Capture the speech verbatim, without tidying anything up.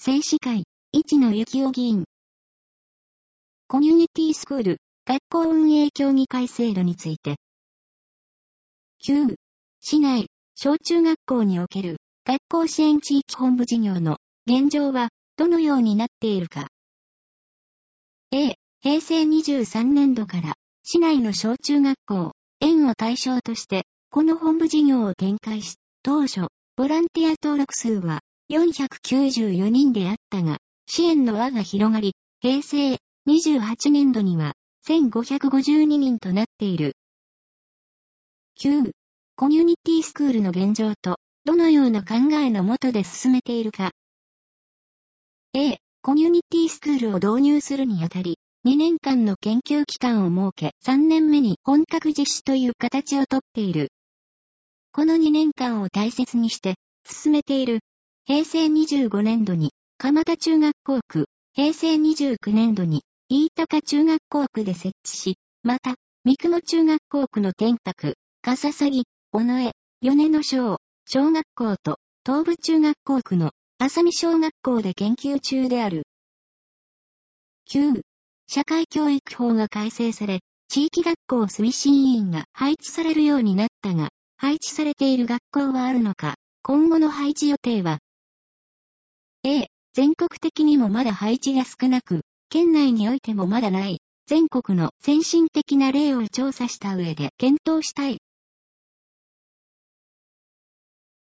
政史会、市野幸男議員。コミュニティスクール、学校運営協議会制度について。きゅう、市内、小中学校における学校支援地域本部事業の現状はどのようになっているか。A、平成にじゅうさんねんどから市内の小中学校、園を対象としてこの本部事業を展開し、当初、ボランティア登録数はよんひゃくきゅうじゅうよにんであったが、支援の輪が広がり、平成にじゅうはちねんどにはせんごひゃくごじゅうににんとなっている。きゅう、コミュニティスクールの現状とどのような考えの下で進めているか。A、コミュニティスクールを導入するにあたり、にねんかんの研究期間を設け、さんねんめに本格実施という形をとっている。このにねんかんを大切にして進めている。平成にじゅうごねんどに蒲田中学校区、平成にじゅうきゅうねんどに飯高中学校区で設置し、また、三雲中学校区の天卓、笠崎、尾上、米野小、小学校と東部中学校区の浅見小学校で研究中である。きゅう、社会教育法が改正され、地域学校推進委員が配置されるようになったが、配置されている学校はあるのか、今後の配置予定は。A、全国的にもまだ配置が少なく、県内においてもまだない、全国の先進的な例を調査した上で検討したい。